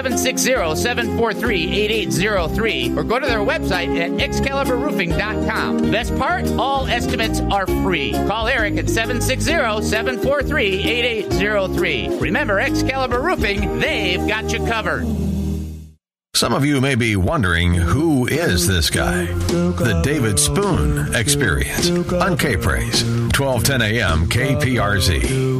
760-743-8803 or go to their website at excaliburroofing.com. Best part, all estimates are free. Call Eric at 760-743-8803. Remember, Excalibur Roofing, they've got you covered. Some of you may be wondering, who is this guy? The David Spoon Experience on K-Praise, 1210 a.m. KPRZ.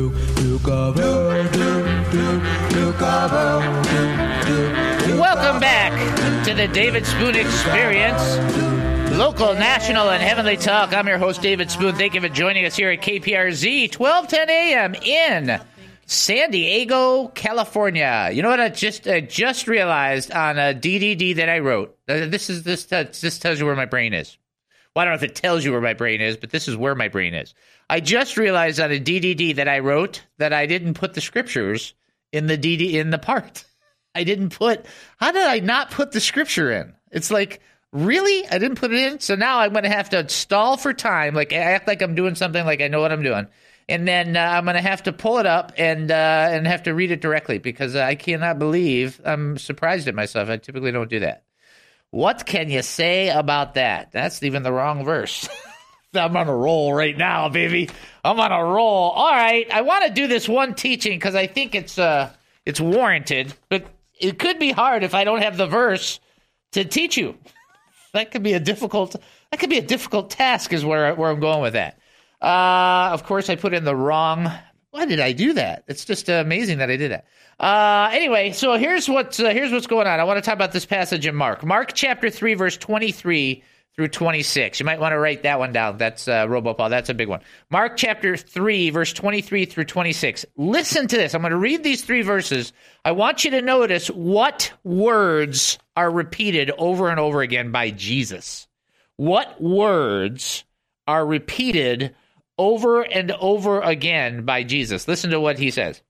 Welcome back to the David Spoon Experience. Local, national, and heavenly talk. I'm your host, David Spoon. Thank you for joining us here at KPRZ, 1210 a.m. in San Diego, California. You know what I just realized on a DDD that I wrote? This tells you where my brain is. Well, I don't know if it tells you where my brain is, but this is where my brain is. I just realized on a DDD that I wrote that I didn't put the scriptures in the part. I didn't put. How did I not put the scripture in? It's like, really? I didn't put it in? So now I'm going to have to stall for time, like act like I'm doing something like I know what I'm doing. And then I'm going to have to pull it up and have to read it directly because I cannot believe, I'm surprised at myself. I typically don't do that. What can you say about that? That's even the wrong verse. I'm on a roll right now, baby. I'm on a roll. All right. I want to do this one teaching because I think it's warranted, but it could be hard if I don't have the verse to teach you. That could be a difficult task is where I'm going with that. Of course, I put in the wrong. Why did I do that? It's just amazing that I did that. Anyway, so here's what's going on. I want to talk about this passage in Mark. Mark chapter 3, verse 23 through 26. You might want to write that one down. That's Robopaul. That's a big one. Mark chapter 3, verse 23 through 26. Listen to this. I'm going to read these three verses. I want you to notice what words are repeated over and over again by Jesus. What words are repeated over and over again by Jesus. Listen to what he says.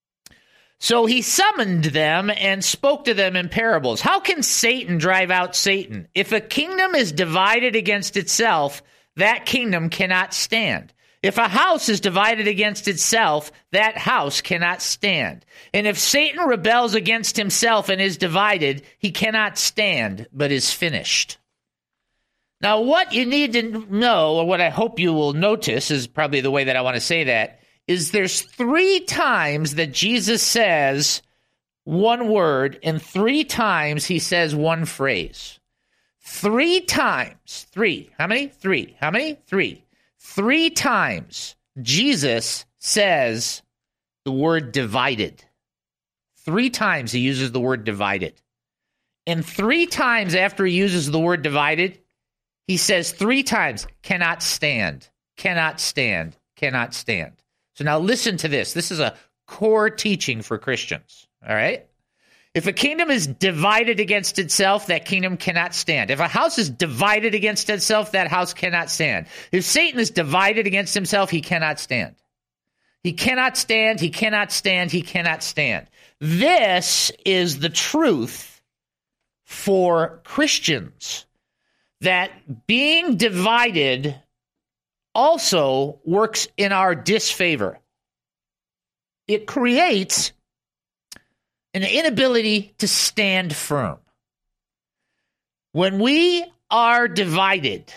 So he summoned them and spoke to them in parables. How can Satan drive out Satan? If a kingdom is divided against itself, that kingdom cannot stand. If a house is divided against itself, that house cannot stand. And if Satan rebels against himself and is divided, he cannot stand, but is finished. Now, what you need to know, or what I hope you will notice, is probably the way that I want to say that, is there's 3 times that Jesus says one word, and 3 times he says one phrase. 3 times. 3. How many? 3. How many? 3. 3 times Jesus says the word divided. 3 times he uses the word divided. And 3 times after he uses the word divided, he says 3 times, cannot stand, cannot stand, cannot stand. So now listen to this. This is a core teaching for Christians, all right? If a kingdom is divided against itself, that kingdom cannot stand. If a house is divided against itself, that house cannot stand. If Satan is divided against himself, he cannot stand. He cannot stand, he cannot stand, he cannot stand. This is the truth for Christians. That being divided also works in our disfavor. It creates an inability to stand firm. When we are divided,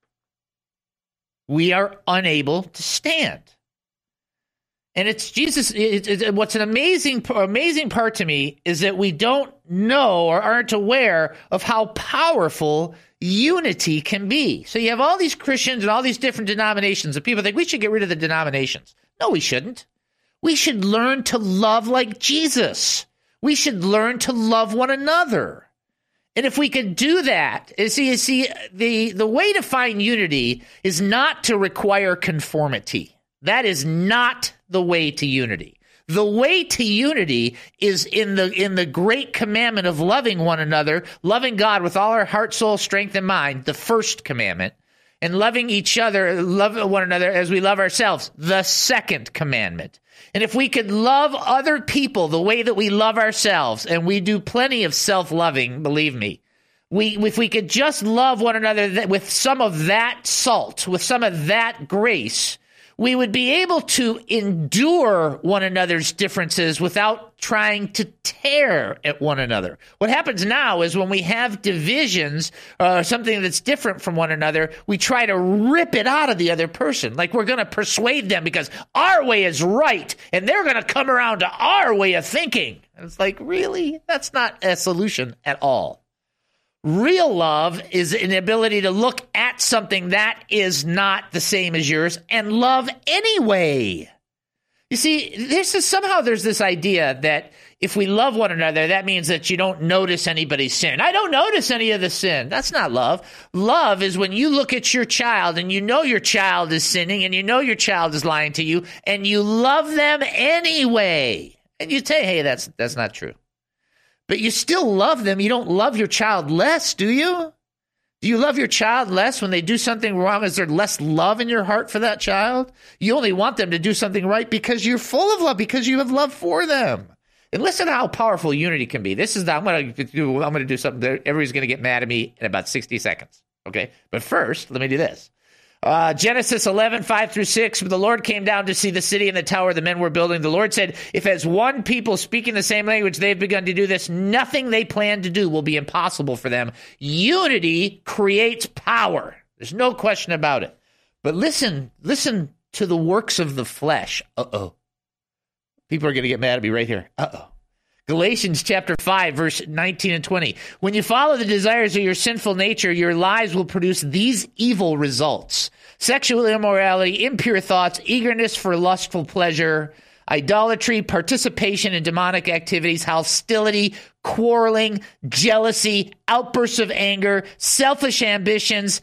we are unable to stand. And it's Jesus. What's an amazing part to me is that we don't know or aren't aware of how powerful unity can be. So you have all these Christians and all these different denominations, and people think we should get rid of the denominations. No, we shouldn't. We should learn to love like Jesus. We should learn to love one another. And if we could do that, you see, the way to find unity is not to require conformity. That is not the way to unity. The way to unity is in the great commandment of loving one another, loving God with all our heart, soul, strength, and mind, the first commandment, and loving each other, love one another as we love ourselves, the second commandment. And if we could love other people the way that we love ourselves, and we do plenty of self-loving, believe me, if we could just love one another with some of that salt, with some of that grace, we would be able to endure one another's differences without trying to tear at one another. What happens now is when we have divisions or something that's different from one another, we try to rip it out of the other person. Like we're going to persuade them because our way is right, and they're going to come around to our way of thinking. And it's like, really? That's not a solution at all. Real love is an ability to look at something that is not the same as yours and love anyway. You see, there's this idea that if we love one another, that means that you don't notice anybody's sin. I don't notice any of the sin. That's not love. Love is when you look at your child and you know your child is sinning and you know your child is lying to you and you love them anyway. And you say, hey, that's not true. But you still love them. You don't love your child less, do you? Do you love your child less when they do something wrong? Is there less love in your heart for that child? You only want them to do something right because you're full of love, because you have love for them. And listen to how powerful unity can be. I'm going to do something that everybody's going to get mad at me in about 60 seconds. Okay? But first, let me do this. Genesis 11, 5-6, the Lord came down to see the city and the tower the men were building. The Lord said, if as one people speaking the same language they've begun to do this, nothing they plan to do will be impossible for them. Unity creates power. There's no question about it. But listen to the works of the flesh. Uh-oh. People are going to get mad at me right here. Uh-oh. Galatians chapter 5, verse 19 and 20. When you follow the desires of your sinful nature, your lives will produce these evil results: sexual immorality, impure thoughts, eagerness for lustful pleasure, idolatry, participation in demonic activities, hostility, quarreling, jealousy, outbursts of anger, selfish ambitions,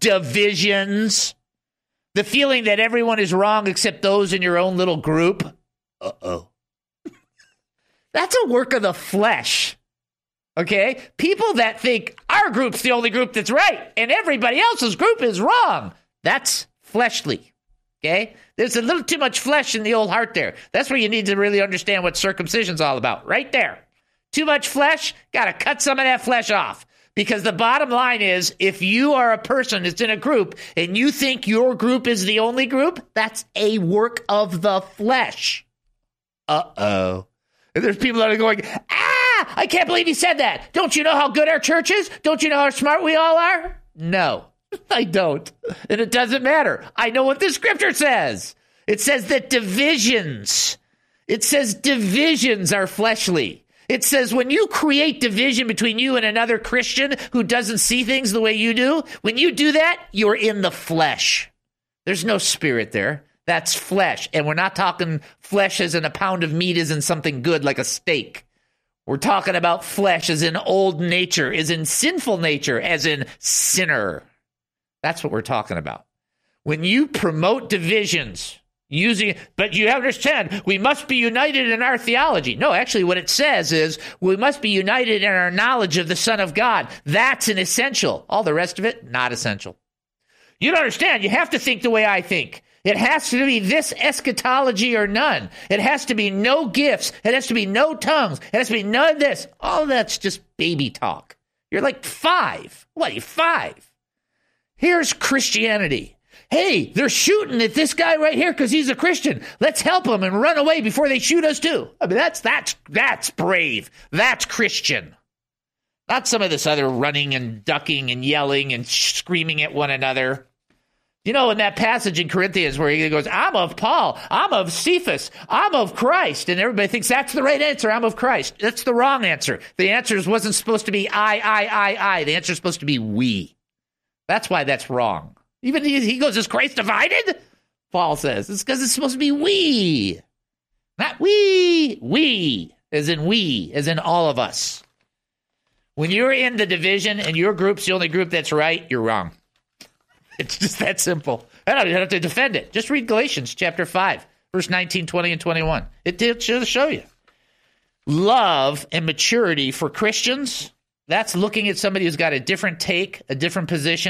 divisions, the feeling that everyone is wrong except those in your own little group. Uh-oh. That's a work of the flesh, okay? People that think our group's the only group that's right and everybody else's group is wrong. That's fleshly, okay? There's a little too much flesh in the old heart there. That's where you need to really understand what circumcision's all about, right there. Too much flesh, got to cut some of that flesh off. Because the bottom line is, if you are a person that's in a group and you think your group is the only group, that's a work of the flesh. Uh-oh. And there's people that are going, I can't believe he said that. Don't you know how good our church is? Don't you know how smart we all are? No, I don't. And it doesn't matter. I know what the scripture says. It says that divisions are fleshly. It says when you create division between you and another Christian who doesn't see things the way you do, when you do that, you're in the flesh. There's no spirit there. That's flesh. And we're not talking flesh as in a pound of meat as in something good like a steak. We're talking about flesh as in old nature, as in sinful nature, as in sinner. That's what we're talking about. When you promote divisions, but you understand, we must be united in our theology. No, actually what it says is we must be united in our knowledge of the Son of God. That's an essential. All the rest of it, not essential. You don't understand. You have to think the way I think. It has to be this eschatology or none. It has to be no gifts. It has to be no tongues. It has to be none of this. All that's just baby talk. You're like 5. What, you're 5? Here's Christianity. Hey, they're shooting at this guy right here because he's a Christian. Let's help him and run away before they shoot us too. I mean, that's brave. That's Christian. Not some of this other running and ducking and yelling and screaming at one another. You know, in that passage in Corinthians where he goes, I'm of Paul, I'm of Cephas, I'm of Christ. And everybody thinks that's the right answer, I'm of Christ. That's the wrong answer. The answer wasn't supposed to be I. The answer is supposed to be we. That's why that's wrong. Even he goes, is Christ divided? Paul says, it's because it's supposed to be we. Not we, as in all of us. When you're in the division and your group's the only group that's right, you're wrong. It's just that simple. I don't even have to defend it. Just read Galatians chapter 5, verse 19, 20, and 21. It should show you. Love and maturity for Christians, that's looking at somebody who's got a different take, a different position,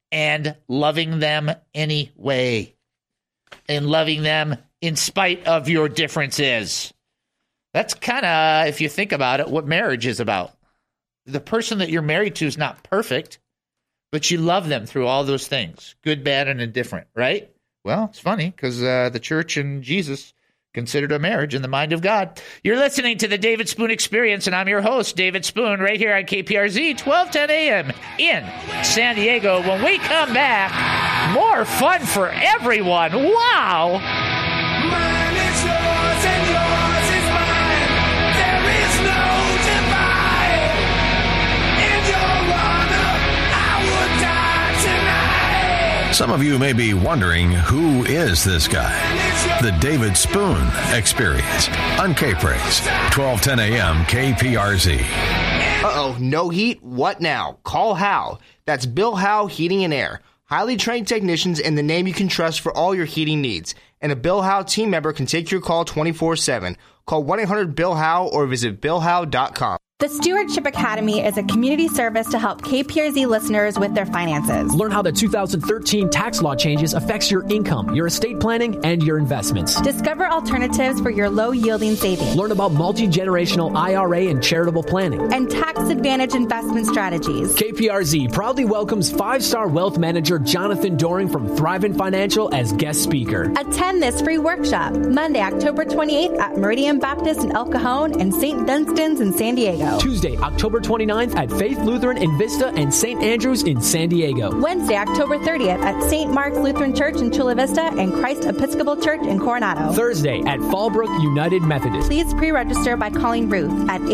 and loving them anyway. And loving them in spite of your differences. That's kind of, if you think about it, what marriage is about. The person that you're married to is not perfect, but you love them through all those things, good, bad, and indifferent, right? Well, it's funny because the church and Jesus considered a marriage in the mind of God. You're listening to the David Spoon Experience, and I'm your host, David Spoon, right here on KPRZ, 1210 a.m. in San Diego. When we come back, more fun for everyone. Wow! Mine is yours and yours is mine. There is no divide. In your honor, I would die tonight. Some of you may be wondering, who is this guy? The David Spoon Experience on K-Praise, 1210 a.m. KPRZ. Uh-oh, no heat? What now? Call Howe. That's Bill Howe Heating and Air. Highly trained technicians and the name you can trust for all your heating needs. And a Bill Howe team member can take your call 24/7. Call 1-800-BILL-HOWE or visit BillHowe.com. The Stewardship Academy is a community service to help KPRZ listeners with their finances. Learn how the 2013 tax law changes affects your income, your estate planning, and your investments. Discover alternatives for your low-yielding savings. Learn about multi-generational IRA and charitable planning. And tax-advantaged investment strategies. KPRZ proudly welcomes 5-star wealth manager Jonathan Doring from Thrivent Financial as guest speaker. Attend this free workshop Monday, October 28th at Meridian Baptist in El Cajon and St. Dunstan's in San Diego. Tuesday, October 29th at Faith Lutheran in Vista and St. Andrews in San Diego. Wednesday, October 30th at St. Mark's Lutheran Church in Chula Vista and Christ Episcopal Church in Coronado. Thursday at Fallbrook United Methodist. Please pre-register by calling Ruth at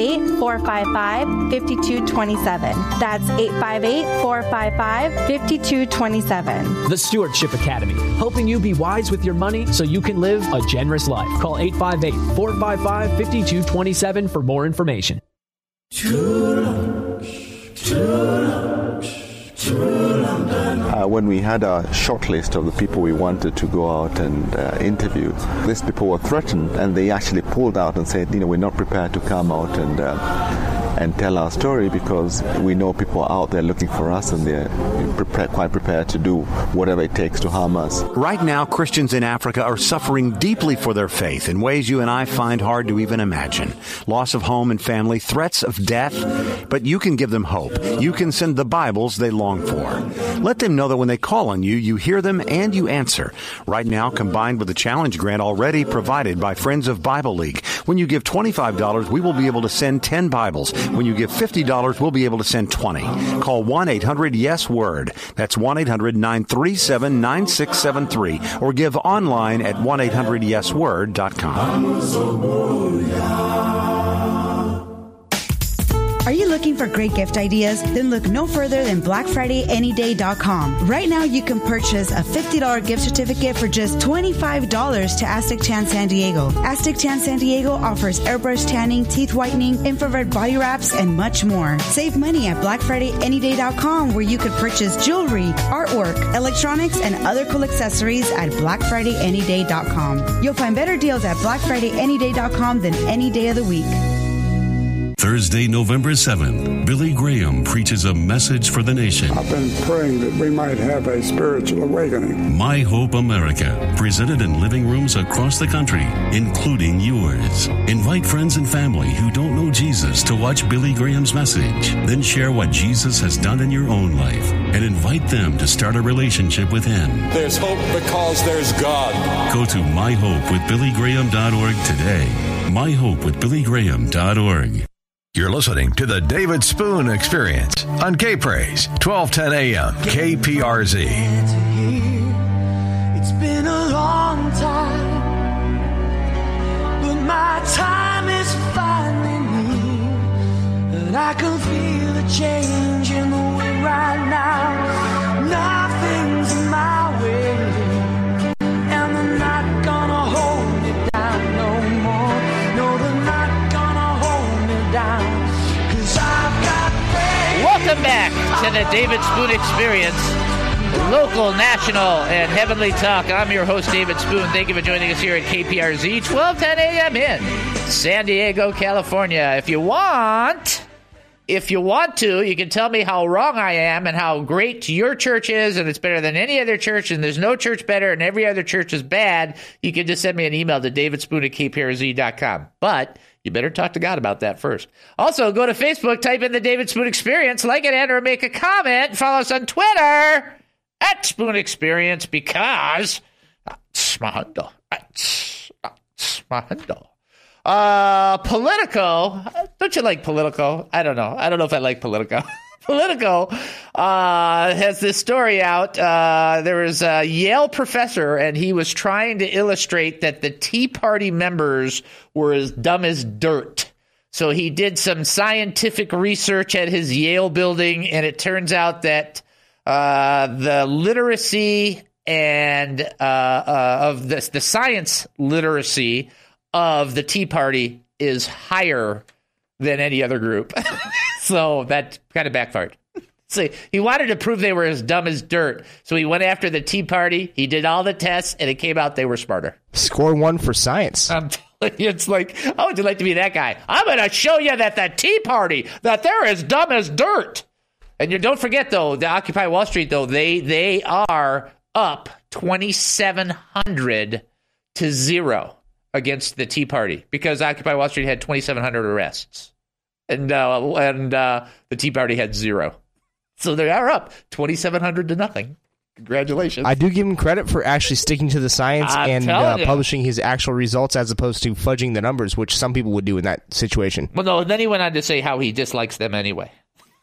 858-455-5227. That's 858-455-5227. The Stewardship Academy, helping you be wise with your money so you can live a generous life. Call 858-455-5227 for more information. When we had a short list of the people we wanted to go out and interview, these people were threatened, and they actually pulled out and said, we're not prepared to come out and tell our story because we know people are out there looking for us, and they're quite prepared to do whatever it takes to harm us. Right now, Christians in Africa are suffering deeply for their faith in ways you and I find hard to even imagine. Loss of home and family, threats of death, but you can give them hope. You can send the Bibles they long for. Let them know that when they call on you, you hear them and you answer. Right now, combined with the challenge grant already provided by Friends of Bible League, when you give $25, we will be able to send 10 Bibles. When you give $50, we'll be able to send 20. Call 1-800-YES-WORD. That's 1-800-937-9673. Or give online at 1-800-YES-WORD.com. Are you looking for great gift ideas? Then look no further than BlackFridayAnyDay.com. Right now, you can purchase a $50 gift certificate for just $25 to Aztec Tan San Diego. Aztec Tan San Diego offers airbrush tanning, teeth whitening, infrared body wraps, and much more. Save money at BlackFridayAnyDay.com, where you could purchase jewelry, artwork, electronics, and other cool accessories at BlackFridayAnyDay.com. You'll find better deals at BlackFridayAnyDay.com than any day of the week. Thursday, November 7th, Billy Graham preaches a message for the nation. I've been praying that we might have a spiritual awakening. My Hope America, presented in living rooms across the country, including yours. Invite friends and family who don't know Jesus to watch Billy Graham's message. Then share what Jesus has done in your own life and invite them to start a relationship with Him. There's hope because there's God. Go to myhopewithbillygraham.org today. myhopewithbillygraham.org. You're listening to the David Spoon Experience on K-Praise, 1210 a.m. KPRZ. It's been a long time, but my time is finally near, and I can feel the change in the wind right now. Nothing's in my way, and they're not gonna hold me down no more. No, they're not gonna hold me down. Welcome back to the David Spoon Experience, local, national, and heavenly talk. I'm your host, David Spoon. Thank you for joining us here at KPRZ, 1210 a.m. in San Diego, California. If you want if you want to, you can tell me how wrong I am and how great your church is and it's better than any other church and there's no church better and every other church is bad. You can just send me an email to davidspoon@kprz.com. But you better talk to God about that first. Also, go to Facebook, type in the David Spoon Experience, like it and or make a comment. Follow us on Twitter @Spoon Experience because it's my handle. It's my handle. Politico. Don't you like Politico? I don't know. I don't know if I like Politico. Politico has this story out. There was a Yale professor, and he was trying to illustrate that the Tea Party members were as dumb as dirt. So he did some scientific research at his Yale building, and it turns out that the literacy and of the science literacy of the Tea Party is higher than any other group. So that kind of backfired. So he wanted to prove they were as dumb as dirt. So he went after the Tea Party. He did all the tests, and it came out they were smarter. Score one for science. I'm telling you, it's like, how would you like to be that guy? I'm going to show you that the Tea Party, that they're as dumb as dirt. And you don't forget, though, the Occupy Wall Street, though, they are up 2,700 to 0 against the Tea Party because Occupy Wall Street had 2,700 arrests. And the Tea Party had 0. So they are up 2,700 to nothing. Congratulations. I do give him credit for actually sticking to the science and publishing his actual results as opposed to fudging the numbers, which some people would do in that situation. Well, no, then he went on to say how he dislikes them anyway.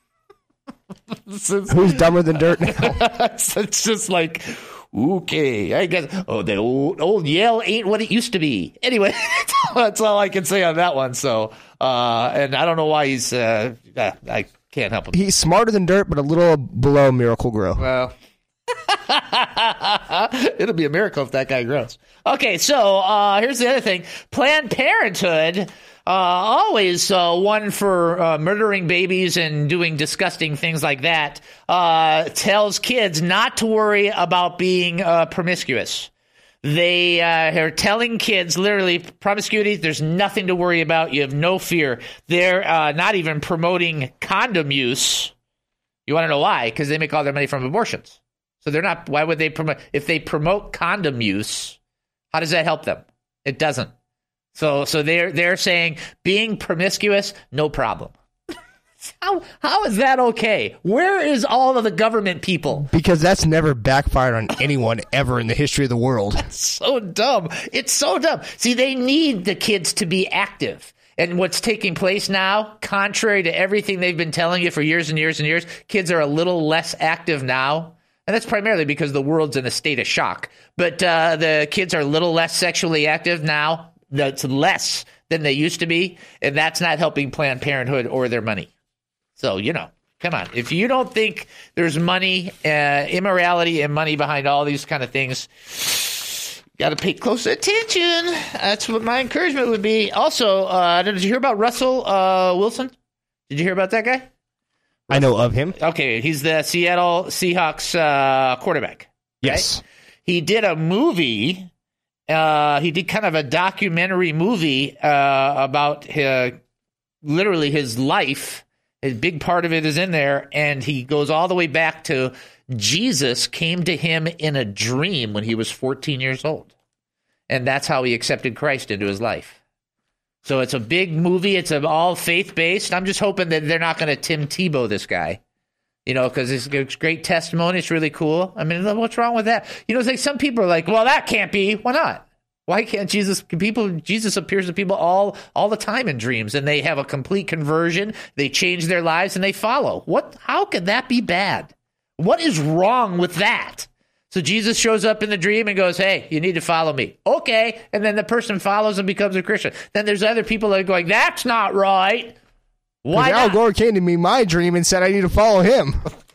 Who's dumber than dirt now? It's just like, okay, I guess. Oh, the old Yale ain't what it used to be. Anyway, that's all I can say on that one. So, and I don't know why he's. I can't help him. He's smarter than dirt, but a little below Miracle Grow. Well, it'll be a miracle if that guy grows. Okay, so here's the other thing: Planned Parenthood. Always one for murdering babies and doing disgusting things like that, tells kids not to worry about being promiscuous. They are telling kids, literally, promiscuity, there's nothing to worry about. You have no fear. They're not even promoting condom use. You want to know why? Because they make all their money from abortions. So they're not, why would they promote? If they promote condom use, how does that help them? It doesn't. So they're saying being promiscuous, no problem. How is that okay? Where is all of the government people? Because that's never backfired on anyone ever in the history of the world. That's so dumb. It's so dumb. See, they need the kids to be active. And what's taking place now, contrary to everything they've been telling you for years and years and years, kids are a little less active now. And that's primarily because the world's in a state of shock. But the kids are a little less sexually active now. That's less than they used to be, and that's not helping Planned Parenthood or their money. So, come on. If you don't think there's money, immorality and money behind all these kind of things, you got to pay close attention. That's what my encouragement would be. Also, did you hear about Russell Wilson? Did you hear about that guy? I know of him. Okay, he's the Seattle Seahawks quarterback. Yes. Right? He did a movie. He did kind of a documentary movie about literally his life. A big part of it is in there, and he goes all the way back to Jesus came to him in a dream when he was 14 years old. And that's how he accepted Christ into his life. So it's a big movie. It's all faith-based. I'm just hoping that they're not going to Tim Tebow this guy. Because it's a great testimony. It's really cool. I mean, what's wrong with that? It's like some people are like, well, that can't be. Why not? Why can't Jesus? Jesus appears to people all the time in dreams, and they have a complete conversion. They change their lives, and they follow. How could that be bad? What is wrong with that? So Jesus shows up in the dream and goes, hey, you need to follow me. Okay. And then the person follows and becomes a Christian. Then there's other people that are going, that's not right. Why Al Gore came to me in my dream and said I need to follow him.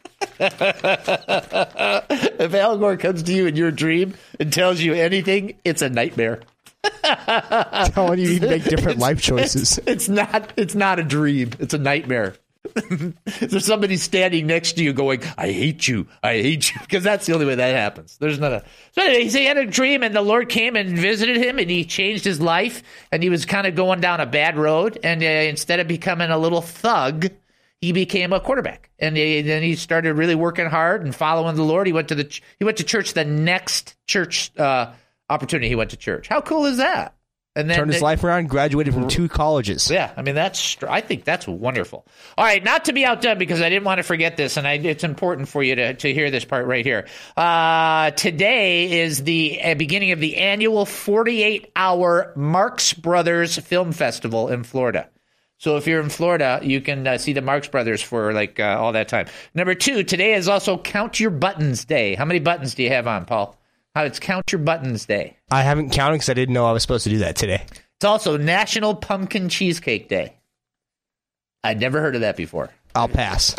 If Al Gore comes to you in your dream and tells you anything, it's a nightmare. Telling you to make different life choices. It's not a dream. It's a nightmare. There's somebody standing next to you going, I hate you, because that's the only way that happens. There's not a. So anyway, he had a dream, and the Lord came and visited him, and he changed his life, and he was kind of going down a bad road, and instead of becoming a little thug, he became a quarterback. And then he started really working hard and following the Lord. He went to church the next church opportunity he went to church. How cool is that? And then turned his life around, graduated from 2 colleges. Yeah, I mean, I think that's wonderful. All right, not to be outdone, because I didn't want to forget this, and it's important for you to hear this part right here. Today is the beginning of the annual 48-hour Marx Brothers Film Festival in Florida. So if you're in Florida, you can see the Marx Brothers for all that time. Number 2, today is also Count Your Buttons Day. How many buttons do you have on, Paul? It's Count Your Buttons Day. I haven't counted because I didn't know I was supposed to do that today. It's also National Pumpkin Cheesecake Day. I'd never heard of that before. I'll pass.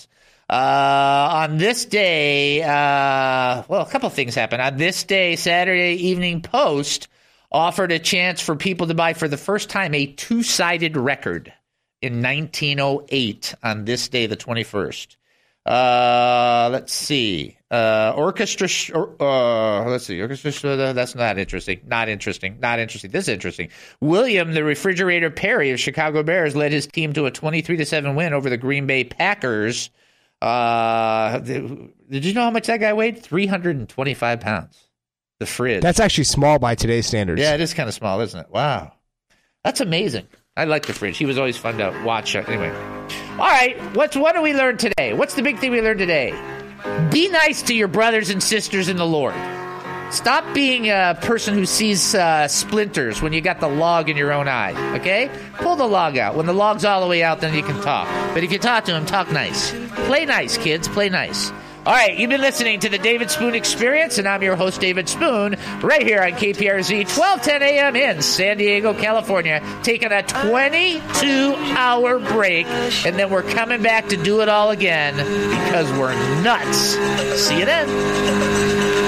On this day, a couple things happened. On this day, Saturday Evening Post offered a chance for people to buy for the first time a 2-sided record in 1908 on this day, the 21st. Let's see. Orchestra. That's not interesting. This is interesting. William the Refrigerator Perry of Chicago Bears led his team to a 23-7 win over the Green Bay Packers. Did you know how much that guy weighed? 325 pounds. The fridge. That's actually small by today's standards. Yeah, it is kind of small, isn't it? Wow. That's amazing. I like the fridge. He was always fun to watch. Anyway. All right. What do we learn today? What's the big thing we learned today? Be nice to your brothers and sisters in the Lord. Stop being a person who sees splinters when you got the log in your own eye, okay? Pull the log out. When the log's all the way out, then you can talk. But if you talk to him, talk nice. Play nice, kids. Play nice. All right, you've been listening to the David Spoon Experience, and I'm your host, David Spoon, right here on KPRZ, 1210 a.m. in San Diego, California, taking a 22-hour break, and then we're coming back to do it all again because we're nuts. See you then.